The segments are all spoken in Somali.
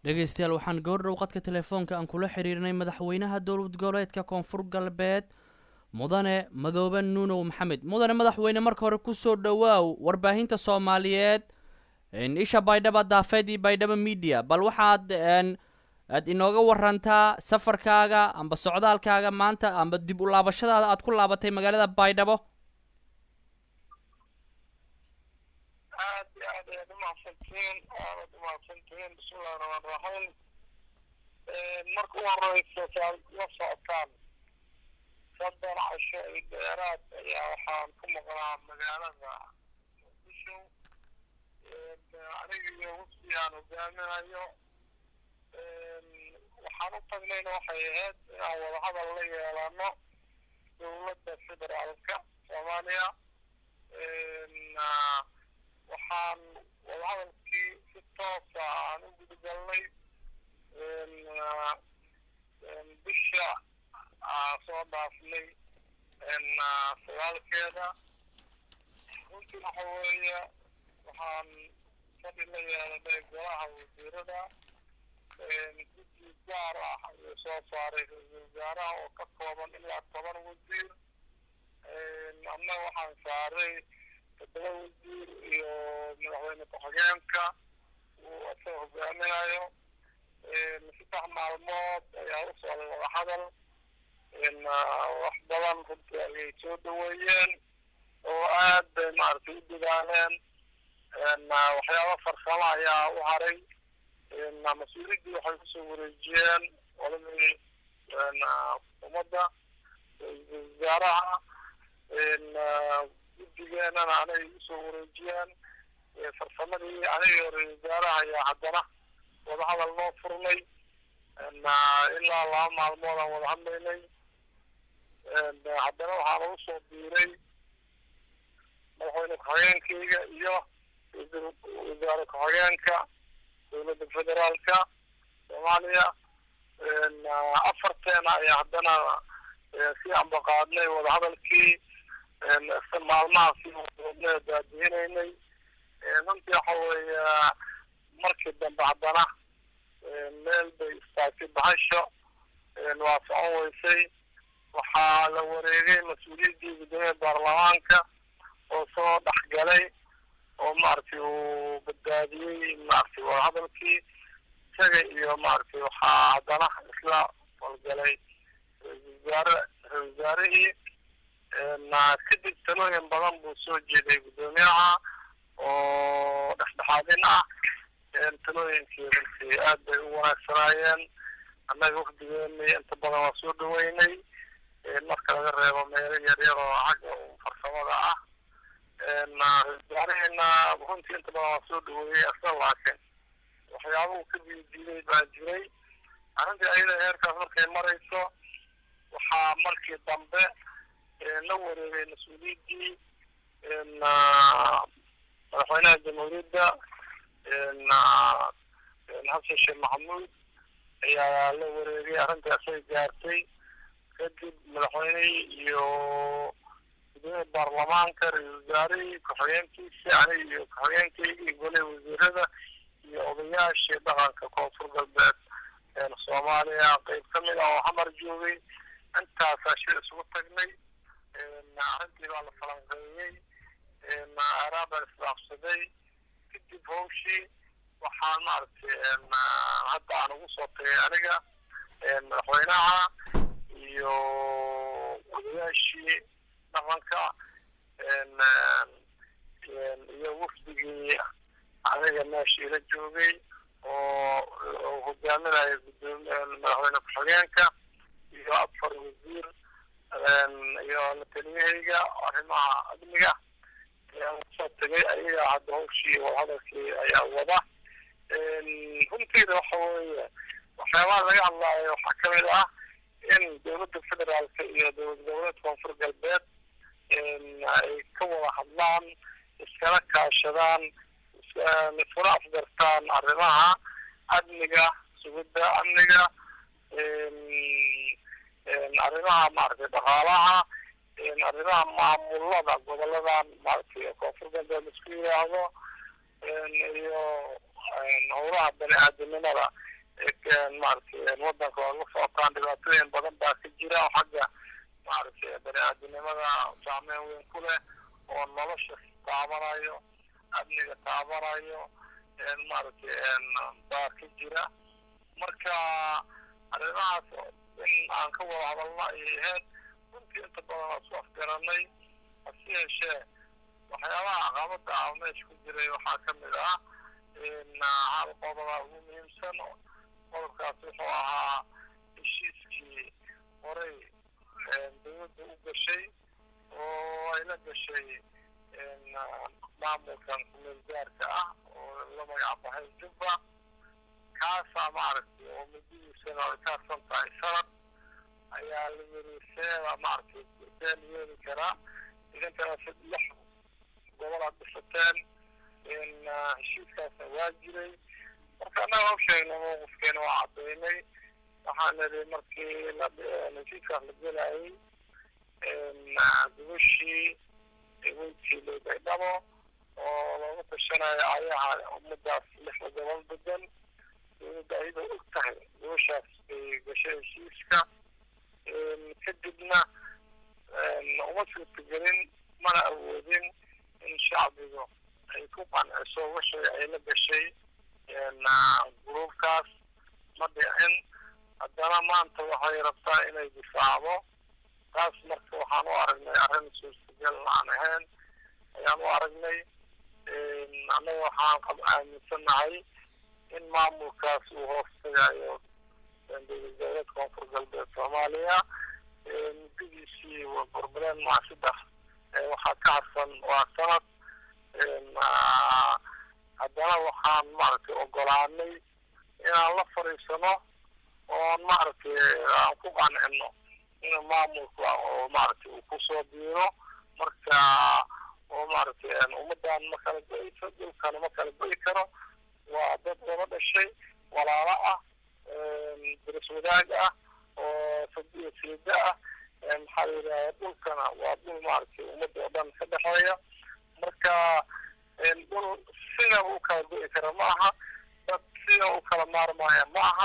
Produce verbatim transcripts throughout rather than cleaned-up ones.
dhegeystayaal waxaan goordhow qadka telefoonka aan kula xiriirnay madaxweynaha dowlad goboleedka koonfur galbeed mudane madoobe nuunow maxamed mudane madaxweyne marka hore kusoo dhawaaw warbaahinta soomaaliyeed isha baydhaba daafeed iyo baydhaba media bal waxaad aad inooga warantaa safarkaaga amba socdaalkaaga maanta amba dib u laabashadaada aad ku laabatay magaalada baydhabo mahadsantiin aad mahadsantiin bismillahi rahmaani rahiim marka u horeysa la socotaan saddex casho iyo dheeraad ayaa waxaan ku maqnaa magaalada muqdisho aniga iyo wafdi aan hogaaminayo waxaan u tagnayna waxay ahayd inaan wadahadal la yeelano dowladda federaalka soomaaliya waxaan wadahadalkii si toosa aan u gudagalnay bisha soo dhaafnay sagaalkeeda runtii waxa weeye waxaan fadhi la yeelanay golaha wasiirada guddi gaar ah ayuu soo saaray ra-iisul wasaaraha oo ka kooban ilaa toban wasiir annaga waxaan saaray toddoba wasiir iyo madaxweyne ku-xigeenka uu asagoo hogaaminayo saddex maalmood ayaa u socday wadahadal wax badan runtii ayay soo dhaweeyeen oo aad bay maaragtay u dadaaleen waxyaaba farsamo ayaa u haray mas-uuliyaddii waxay kusoo wareejiyeen qoladii ummadda ra-iisul wasaaraha guddigeenana anay usoo wareejiyeen farsamadii aniga ra-iisul wasaaraha ayaa haddana wadahadal noo furnay ilaa laba maalmood aan wada hadlaynay haddana waxaa lagu soo biiray madaxweyne ku-xigeenkayga iyo ra-iisul wasaare ku-xigeenka dowladda federaalka soomaaliya afarteena ayaa haddana si ambaqaadnay wadahadalkii maalmaha si wadne baadihinaynay runtii waxa weeye markii dambe haddana meel bay istaagtay bahasho waa socon weysay waxaa la wareegay mas-uuliyaddii guddoomiyaha baarlamaanka oo soo dhexgalay oo maaragtay uu badbaadiyey maaragtay wadahadalkii isaga iyo maaragtay waxaa haddana isla falgalay ra-iisul wasaare ra-iisul wasaarihii kadib talooyin badan buu soo jeeday guddoomiyaha oo dhexdhexaadin ah talooyinkii runtii aad bay u wanaagsanaayeen annaga wafdigeena inta badan waa soo dhaweynay marka laga reebo meelo yaryar oo xagga farsamada ah wasaaraheenna runtii inta badan waa soo dhaweeyey asna laakiin waxyaaba uu ka biidiiday baa jiray arrintii ayada heerkaas markay marayso waxaa markii dambe la wareegay mas-uuliyaddii madaxweynaha jamhuuriyadda xasan sheekh maxamuud ayaa la wareegay arrintii asay gaartay kadib madaxweynihii iyo guddoomiyaha baarlamaanka ra-iisul wasaarihii ku-xigeenkiisa aniga iyo ku-xigeenkayga iyo golaha wasiirada iyo odayaashii dhaqanka koonfur galbeed soomaaliya qeyb ka mid ah oo xamar joogay intaasaa shir isugu tagnay arrintii baa la falanqeeyey aaraa baan isdhaafsaday kadib hawshii waxaan maaragtay hadda aan ugu soo tagay aniga madaxweynaha iyo odayaashii dhaqanka iyo wafdigii aniga meeshii la joogay oo hogaaminayo guddoomiye madaxweyne ku-xigeenka iyo afar wasiir iyo la taliyahayga arrimaha amniga ayaan kusoo tagay ayaga hadda hawshii wadahadalkii ayaa wada runtiida waxa weeye waxyaabaha laga hadlaayo waxaa kamid ah in dowladda federaalka iyo dowlad goboleedka koonfur galbeed ay ka wada hadlaan iskala kaashadaan iskuna afgartaan arrimaha amniga sugidda amniga arrimaha maaragtay dhaqaalaha arrimaha maamulada goboladan maaragtay koonfur galbeed isku yidhaahdo iyo howlaha bani aadamnimada كان ماركي الوضع كله فوقان دلوقتين بدن باكجرا وحاجة ماركي بني آدم ماذا جامع وين كله والله مش تعبرايو أبني تعبرايو ماركي باكجرا مركا الناس إن أنكوا على الله هاد ممكن تبغى صوف كرامي أشياء شيء وحياة غامض أو مش كجري وحاكم ذا إن هذا قضاء مهم سنة مركا صحوا الشيء كي وري دود وبشيء وإلى بشيء إن معمول كان من الجارة ولما يعطيه الجبة كاسة معركة ومدي سنة كاسة تعيشات أيها المريسية معركة كان يوني كرا إذا كان في اللحظة قبل بستان إن الشيء كاسة واجري وكان هو شيء نمو كان وعطيني وحنا لمركي نجيك لجلاي إن دوشي وينتي لبيدامو ولو تشنا عليها مدة لحظة قبل بدن دايما أكتر وشاف بشيء شيسكا كدبنا ومثل التجارين ما أودين إن شعبه يكون عن أسوأ شيء أيلا بشيء إن جروب كاس مدين أدانا ما أنت وحي ربطا إلى دفاعه كاس مركو حانو أرغني أرغن سوستجل عنهن أيانو أرغني إن أنا وحان قبل أن يسنعي إن maamulkaas uu hoostayayo dowladda koonfur galbeed Soomaaliya muddadiisii waa burburan maasaddex waxaa ka harsan waa sanad haddana waxaan maaragtay ogolaanay inaan la fariisano oon maaragtay aan ku qancino in maamulka oo maaragtay uu kusoo biiro marka oo maaragtay ummadaan ma kala go'ayso dhulkana ma kala go'i karo وضد وضد الشيء ولا رأى درس وداجة وصديق سيداء محل يقول كان وأبو ماركي ومدة وضم سبحية مركا نقول سنة وكالبئي كرماها بس سنة وكالمار معها معها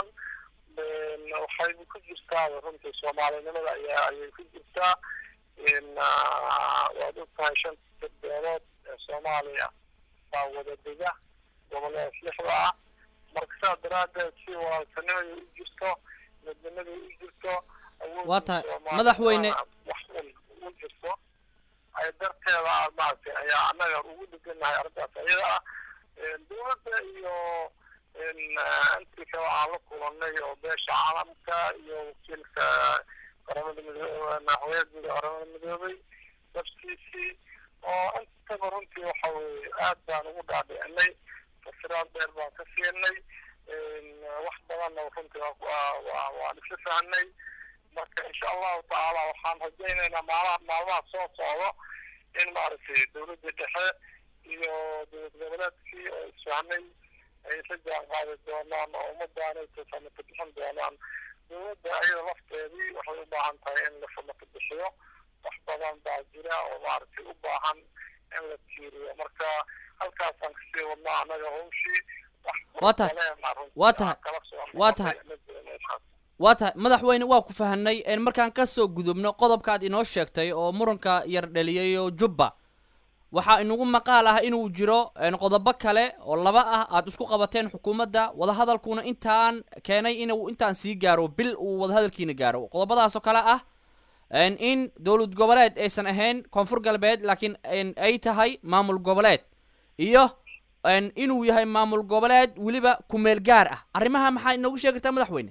وحيث كجرتا ورمت الصومالي نملا أي كجرتا إن وضدها شمس الديارات الصومالية فوضد الدجاج ولا سلحة مركزها دراسة شيء وسنة يجلسوا مدنة يجلسوا واتا ماذا حويني محمول يجلسوا أي درجة على بعض أي أنا أقول لك إنها أربعة أيها دولة إيو إن أنت كوالك ونجي وبيش عالمك إيو كلك قرامة المدوبة نحوية قرامة المدوبة نفسي وأنت برنتي وحوي آدان وضع بأني فسرات بير بان كسيني واحد بغانا وفنتي وعنفسي عني marka insha Allah taala waxaan rajaynaynaa maalmaha maalmaha soo socda in maaragtay dawladda dhexe iyo dowlad goboleedkii oo isfahanay ay la jaanqaadi doonaan oo ummadaan ay samata bixin doonaan dowladda ayada lafteedii waxay u baahan tahay in la samata bixiyo wax badan baa jira oo maaragtay u baahan in la tiiriyo marka halkaasaan kasii wadnaa anaga hawshii واتا واتا واتا واتا madaxweyne waa ku fahanay in markaan ka soo gudubno qodobkaad inoo sheegtay oo muranka yar dhaliyayo Jubba waxa inagu maqaal ah inuu jiro qodobo kale oo laba ah aad isku qabateen xukuumadda wada hadalkuna intaan keenay inuu intaan sii gaaro bil uu wada hadalkiina gaaro qodobadaas oo kale ah in dawlad goboleed aysan ahayn koonfur galbeed laakiin ay tahay maamul goboleed iyo ان inuu yahay maamul goboleed waliba ku meel gaar ah arimaha maxay inagu sheegtaa madaxweyne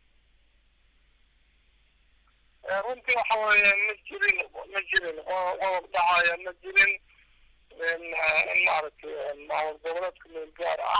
runtii waxa weeye ma jirin ma jirin oo dhacaya ma jirin in maaragtay maamul goboleed ku meel gaar ah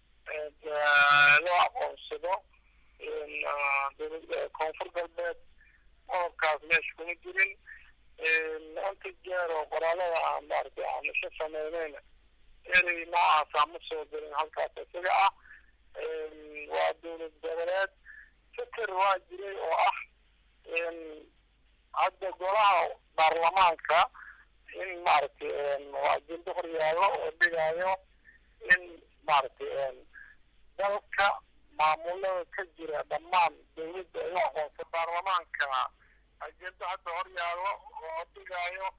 loo aqoonsado in dowladda koonfur galbeed oo kaas meesha kuma jirin inta jeer oo qoraalada aan maaragtay aan isha sameynayna إني ما سامسوا بين هالكات سجاء ودول الدولات فكر واجري وأح إن عد جراء برلمانك إن مارك إن واجد دخرياله ودقايه إن مارك إن ذلك ما maamulada ka jira dhammaan dowladda ay u aqoonsan baarlamaanka ajenda hadda hor yaalo oo dhigayo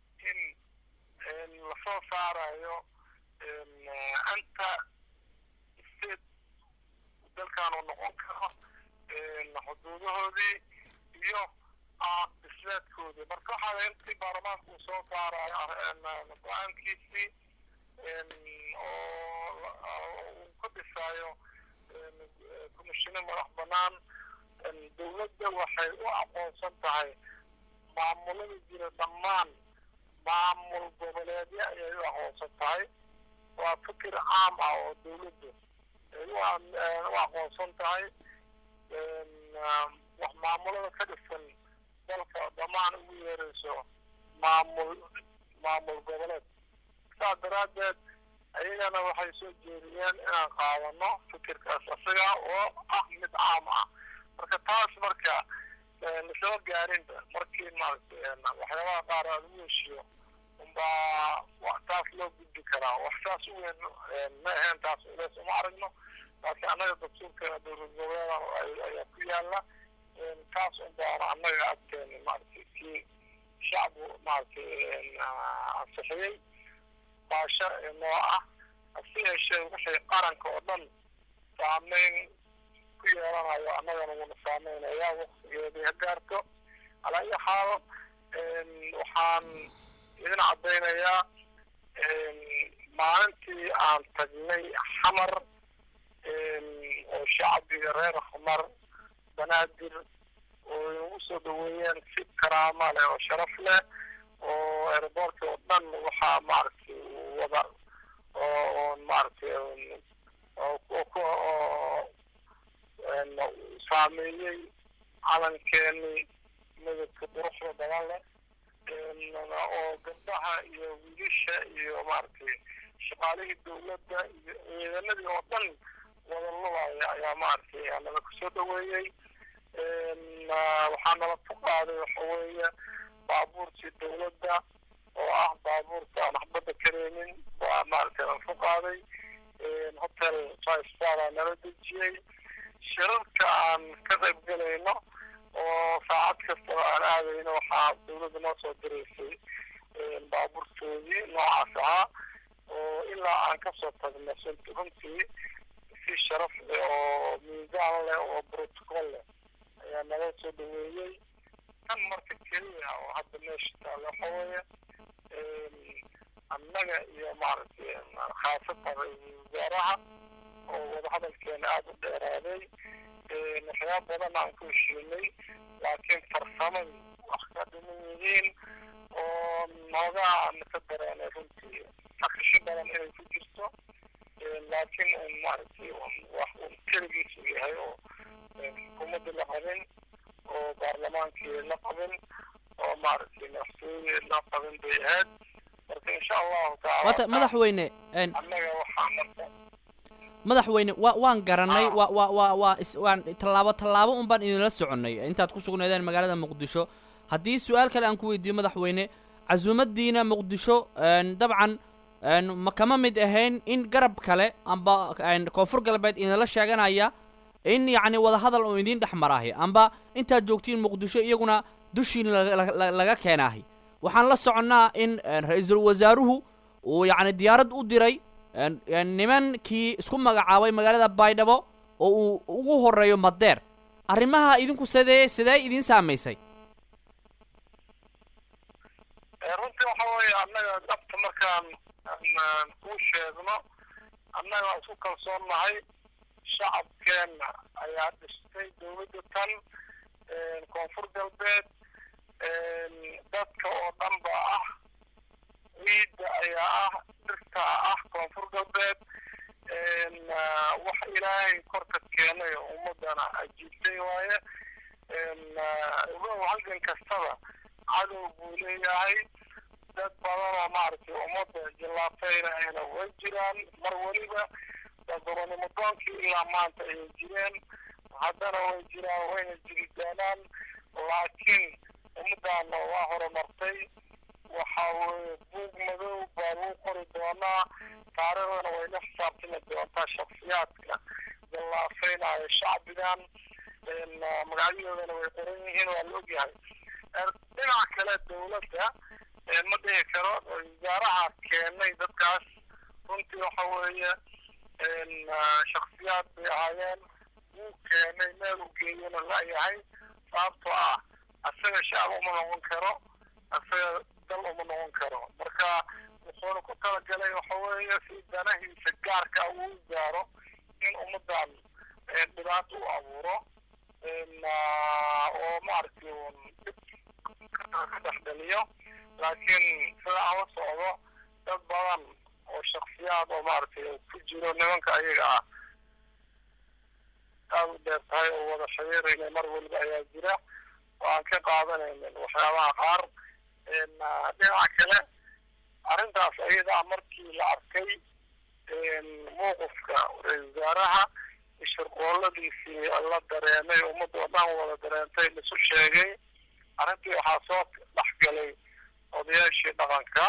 in lasoo saarayo anta state dalkan uu noqon karo xuduudahoodii iyo isleedkoodii marka waxaa intii baarlamaanka uu soo saarayo go-aankiisii oo uu ka dhisayo komishino madax banaan dowladda waxay u aqoonsan tahay maamulada jira dhammaan maamul goboleedyo ayay u aqoonsan tahay waa fikir caam ah oo dowladda ay u aqoonsan tahay wax maamulada ka dhisan dalka dhammaan ugu yeerayso maamul maamul goboleed saa daraaddeed ayagana waxay soo jeediyeen inaan qaadano fikirkaas isaga oo ah mid caam ah marka taas marka lasoo gaarinba markii maaragtay waxyaabaha qaar aada ugu heshiyo unbaa taas loo gudbi karaa wax saas u weyn ma ahayn taas ulees uma aragno laakiin annaga dastuurkeena dowlad goboleeda ayaa ku yaala taas unbaana annaga agteena maaragtay kii shacbu maaragtay ansixiyey baa sharci noo ah hase yeeshee wixii qaranka oo dhan saameyn ku yeelanayo annagana wuna saameynayaa waqtigeedii ha gaarto calaa iyo xaal waxaan idin caddaynayaa maalintii aan tagnay xamar oo shacbiga reer xamar banaadir oo inagu soo dhaweeyeen si karaama leh oo sharaf leh oo airboortka oo dhan waxaa maaragtay wada oo maaragtay oo saameeyey calankeenii midabka quruxda badan leh oo gabdhaha iyo wiilasha iyo maaragtay shaqaalihii dowladda iyo ciidanadii oo dhan wada lubaya ayaa maaragtay naga kusoo dhaweeyey waxaa nala ku qaaday waxa weeye baabuurtii dowladda oo ah baabuurta aan waxbadda kareynin baa maaragtay nala ku qaaday hotel five star aa nala dejiyey shirarka aan ka qayb galayno oo saacad kastaba aan aadayno waxaa dowladda noo soo diraysay baabuurtoodii noocaas ahaa oo ilaa aan kasoo tagno runtii si sharaf leh oo miisaan leh oo protocol leh ayaa naga soo dhaweeyey tan marka keliya oo hadda meesha taalla waxa weeye annaga iyo maaragtay khaasatan ra-iisul wasaaraha oo wadahadalkeena aada u dheeraaday waxyaaba badan aan ku heshiinay laakiin farsamadi wax ka dhiman yihiin oo noogaa aan ka dareenay runtii hakisho badan inay ku jirto laakiin un maaragtay wax un keligiisu yahay oo xukuumadda la qabin oo baarlamaankii la qabin oo maaragtay madaxtooye la qabin bay ahayd marka insha allahu taala madaxweyne annaga waxaa marka madaxweyne wa waan garanay wa wa wa waa waan tallaabo tallaabo un baan idinla soconay intaad ku sugnaydeen magaalada muqdisho haddii su-aal kale aan ku weydiiyo madaxweyne casuumadiina muqdisho dabcan ma kama mid ahayn in garab kale amba koonfur galbeed idinla sheeganaya in yacni wadahadal oo idin dhex maraahi amba intaad joogtiin muqdisho iyaguna dushiin laga keenaahi waxaan la soconnaa in ra-iisul wasaaruhu uu yacni diyaarad u diray nimankii isku magacaabay magaalada baydhabo oo uu ugu horeeyo madeer arrimaha idinku sidee sidee idin saamaysay runtii waxa weeye annaga dhabta markaan kuu sheegno annaga waan isku kalsoon nahay shacabkeenna ayaa dhistay dowladda tan koonfur galbeed dadka oo dhan ba ah ciidda ayaa ah dhirta ah koonfur galbeed wax ilaahay korka keenay oo ummadana ajiibtay waaye halgan kastaba cadow buu leeyahay dad badan oo maaragtay ummadda jillaafeynayana way jiraan mar weliba dadbanimo doonkii ilaa maanta ayay jireen haddana way jiraan wayna jiri doonaan laakiin ummaddaana waa horumartay waxa weeye buug madow baa lagu qori doonaa taariikhdana way la xisaabtami doontaa shaksiyaadka jallaafaynayo shacbigan magacyadoodana way qoran yihiin waa la ogyahay dhinaca kale dawladda ma dhihi karo wasaaraha keenay dadkaas runtii waxa weeye shakhsiyaad bay ahaayeen wuu keenay meel u geeyana laayahay sababtoo ah asaga shacab uma noqon karo asaga dal uma noqon karo marka wuxuuna ku talagalay waxa weeye si danahiisa gaarka uu gaaro in ummadan dhibaato u abuuro oo maaragtay ka dhexdhaliyo laakiin sida aan la socdo dad badan oo shakhsiyaad oo maaragtay ku jiro nimanka ayaga ah aad u dheer tahay oo wada xiriirayna mar waliba ayaa jira oo aan ka qaadanaynin waxyaabaha qaar dhinaca kale arrintaas ayada markii la arkay mowqifka ra-iisul wasaaraha shirqooladiisii la dareemay ummadda oo dhan wada dareentay lisu sheegay arrintii waxaa soo dhex galay odayaashii dhaqanka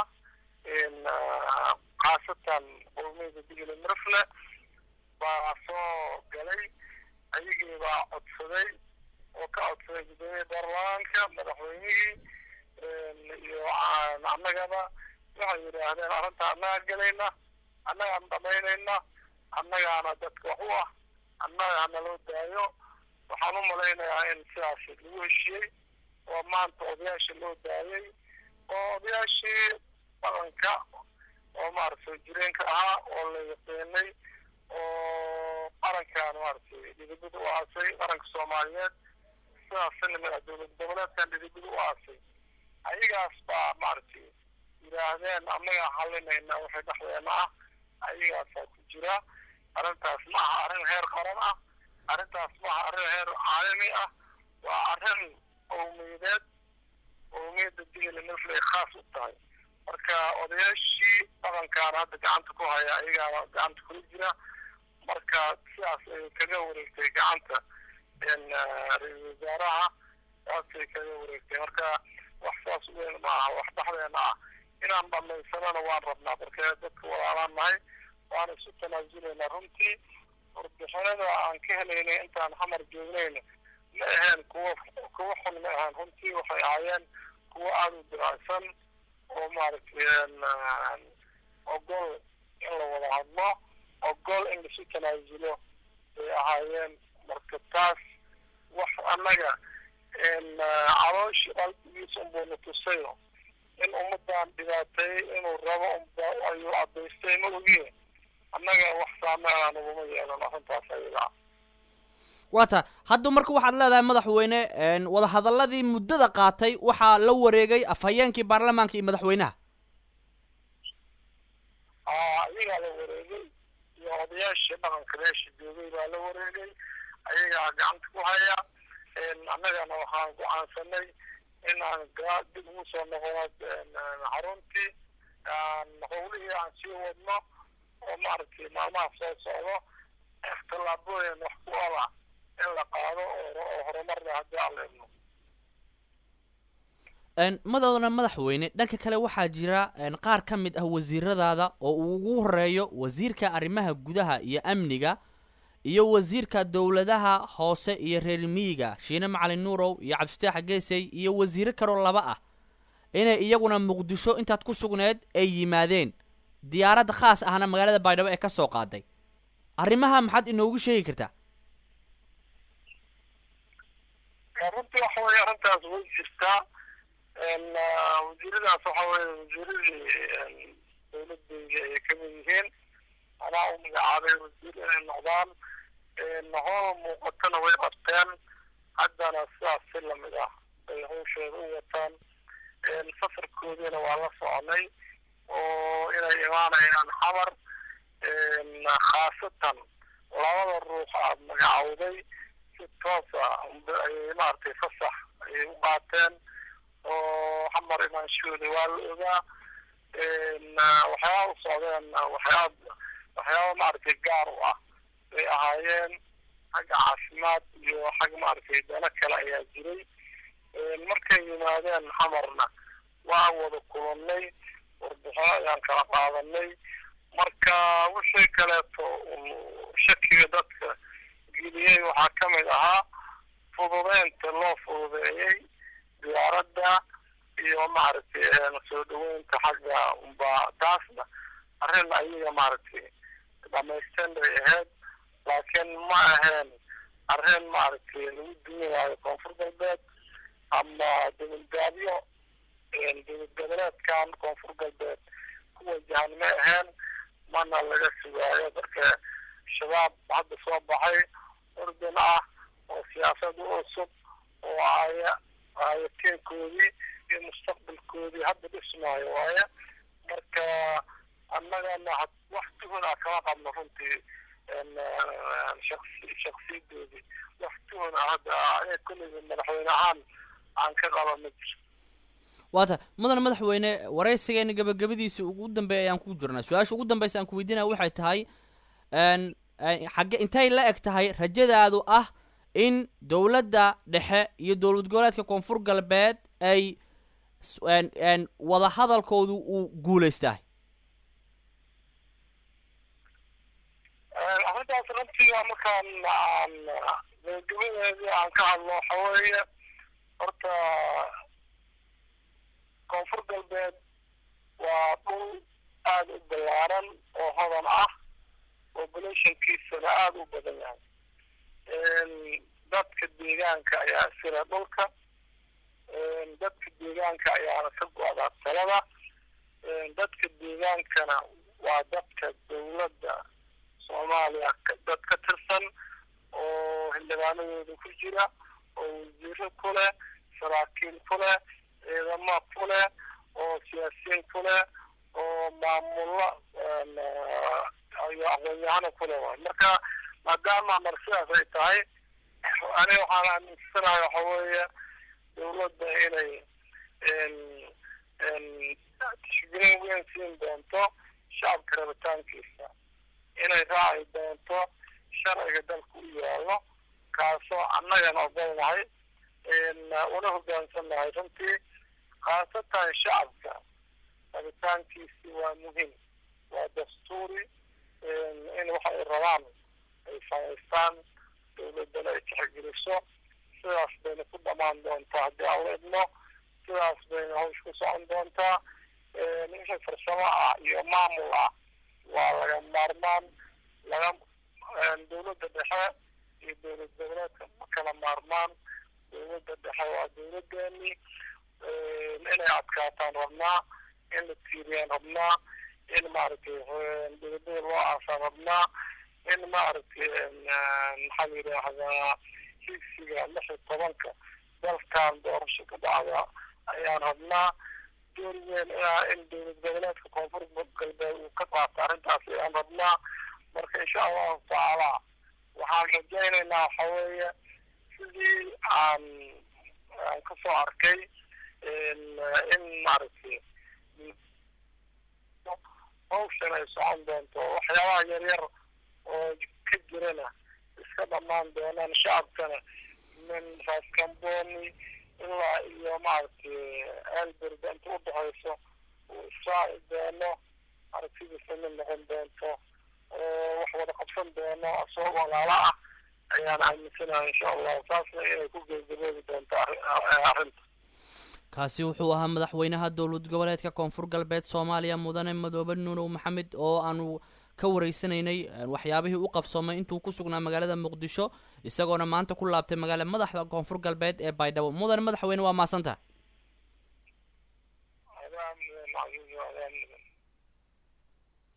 khaasatan qowmiyadda digli mirfle baa soo galay ayagii baa codsaday oo ka codsaday guddoomiyaha baarlamaanka madaxweynihii iyo annagaba waxay yidhaahdeen arrinta annaga gelayna annagaan dhamaynayna annagaana dadka wax u ah annaga naloo daayo waxaan u malaynayaa in sidaas lagu heshiyey oo maanta odayaashii loo daayay oo odayaashii dhaqanka oo maaragtay jireenka ahaa oo la yaqiinay oo qarankan maaragtay dhidibada u aasay qaranka soomaaliyeed sidaas lamida dowlad goboleedkan dhidibada u aasay ayagaas baa maaragtay yidhaahdeen annaga xalinayna waxay dhexdeena ah ayagaasaa ku jira arrintaas ma aha arrin heer qaran ah arrintaas ma aha arrin heer caalami ah waa arrin qowmiyadeed qowmiyadda digli mirfle ay khaas u tahay marka odayaashii dhaqankaana hadda gacanta ku haya ayagaana gacanta kula jira marka sidaas ay kaga wareegtay gacanta ra-iisul wasaaraha saasay kaga wareegtay marka wax saas weyn ma aha wax dhexdeena ah inaan dhamaysanana waan rabnaa marka dadka walaalaan nahay waana isu tanaasuleyna runtii warbixinada aan ka helaynay intaan xamar joognayna ma ahayn kuwa kuwa xun ma ahaan runtii waxay ahaayeen kuwa aada u diracsan oo maaragtay ogol in la wada hadlo ogol in laisu tanaasulo bay ahaayeen marka taas wax annaga calooshii qalbigiisa unbuuna tusayo in ummadan dhibaatay inuu rabo ayuu cadaystay ma ogiye annaga wax saameynaa naguma yeelan arrintaas ayadaa waata hadda marka waxaad leedahay madaxweyne wadahadaladii muddada qaatay waxaa la wareegay afhayeenkii baarlamaanka iyo madaxweynaha ayagaa la wareegay iyo odayaashii dhaqanka meesha joogay baa la wareegay ayagaa gacanta ku haya annagana waxaan go-aansanay in aan dib ugu soo noqono xaruntii howlihii aan sii wadno oo maaragtay maalmaha soo socdo tallaabooyin wax ku ola in la qaado oo horumarna haddii aan leedno madowna madaxweyne dhanka kale waxaa jira qaar ka mid ah wasiiradaada oo uu ugu horeeyo wasiirka arrimaha gudaha iyo amniga iyo wasiirka dowladaha hoose iyo reer miyiga shiine macalin nuurow iyo cabdifataax geesay iyo wasiiro kaloo laba ah inay iyaguna muqdisho intaad ku sugneed ay yimaadeen diyaarad khaas ahna magaalada baydhabo ee ka soo qaaday arrimaha maxaad inoogu sheegi kartaa runtii waxa weeye arrintaas way jirtaa wasiiradaas waxa weeye wasiiradii dowladayga ay kamid yihiin anaa u magacaabay wasiir inay noqdaan howl muuqatana way qabteen haddana sidaas si lamid ah bay hawsheeda u wataan safarkoodiina waa la soconay oo inay imaanayaan xamar khaasatan labada ruux aad magacawday si toosa ayay maaragtay fasax ayay u qaateen oo xamar imaanshooda waa la ogaa waxyaaba u socdeen waxyaab waxyaaba maaragtay gaar u ah bay ahaayeen xagga caafimaad iyo xag maaragtay dano kale ayaa jiray markay yimaadeen xamarna waan wada kulannay warbixino ayaan kala qaadanay marka wixii kaleeto shakiga dadka hirgeliyey waxaa ka mid ahaa fududeynta loo fududeeyey diyaaradda iyo maaragtay soo dhaweynta xagga unba taasna arrin ayaga maaragtay dhamaystan bay ahayd laakiin ma ahayn arrin maaragtay lagu duminaayo koonfur galbeed ama dowladgaabyo dowlad goboleedkan koonfur galbeed ku wajahan ma ahayn mana laga sugaayo marka shabaab hadda soo baxay ordin ah oo siyaasad u cusub oo aya ayateekoodii iyo mustaqbalkoodii hadda dhismaayo waaye marka annagana wax tuhun ah kama qabno runtii shaksi shaksiyadoodii wax tuhun ah hadda aniga kulligii madaxweyne ahaan aan ka qaba ma jiro waata mudane madaxweyne waraysigeena gabagabadiisa ugu dambeeya ayaan ku jirnaa su-aasha ugu dambaysa aan ku weydiinaya waxay tahay xagge intay la eg tahay rajadaadu ah in dowladda dhexe iyo dowlad goboleedka koonfur galbeed ay wada hadalkoodu uu guulaystahay arrintaas runtii markaan aan gabagabadeedii aan ka hadlo waxa weeye horta koonfur galbeed waa dhul aada u ballaaran oo hodan ah populationkiisana aada u badan yahay dadka deegaanka ayaa sira dhulka dadka deegaanka ayaana ka go-daa talada dadka deegaankana waa dadka dowladda soomaaliya dad ka tirsan oo xildhibaanadooda ku jira oo wasiiro ku leh saraakiil ku leh ciidamo ku leh oo siyaasiyiin ku leh oo maamulo iyo aqoon-yahano ku leh waay marka maadaama mar sidaas ay tahay aniga waxaan aaminsanahay waxa weeye dowladda inay tixgelin weyn siin doonto shacabka rabitaankiisa inay raaci doonto sharciga dalka u yaalo kaasoo annagana ogolnahay una hoggaansannahay runtii khaasatan shacabka rabitaankiisi waa muhiim waa dastuuri in waxa ay rabaan ay samaystaan dowladdana ay tixgeliso sidaas bayna ku dhamaan doontaa haddii aan la idmo sidaas bayna hawsh ku socon doontaa wixii farsamo ah iyo maamul ah waa laga maarmaan laga dowladda dhexe iyo dowlad goboleedka ma kala maarmaan dowladda dhexe waa dowladdeeni inay adkaataan rabnaa in la tiiriyaan rabnaa in maaragtay dowladada loo aasaan rabnaa in maaragtay maxaa la yidhaahdaa higsiga lix iyo tobanka dalkan doorasho ka dhacda ayaan rabnaa door weyn in dowlad goboleedka koonfur galbeed uu ka qaato arrintaas ayaan rabnaa marka insha allahu tacaala waxaan rajaynaynaa waxa weeye sidii aan aan kasoo arkay in maaragtay hawshan ay socon doonto waxyaabaha yaryar oo ka jirana iska dhamaan doonaan shacabkana min raas kamboni ilaa iyo maaragtay elberg inta u dhexayso uu israaci doono aragtidiisa mid noqon doonto oo wax wada qabsan doono asoo walaala ah ayaan aaminsanahay insha allahu taasna inay ku gebagaboobi doonto arrinta kaasi wuxuu ahaa madaxweynaha dowlad goboleedka koonfur galbeed soomaaliya mudane madoobe nuunow maxamed oo aanu ka wareysanaynay waxyaabihii u qabsoomay intuu ku sugnaa magaalada muqdisho isagoona maanta ku laabtay magaala madaxda koonfur galbeed ee baydhabo mudane madaxweyne waa maasanta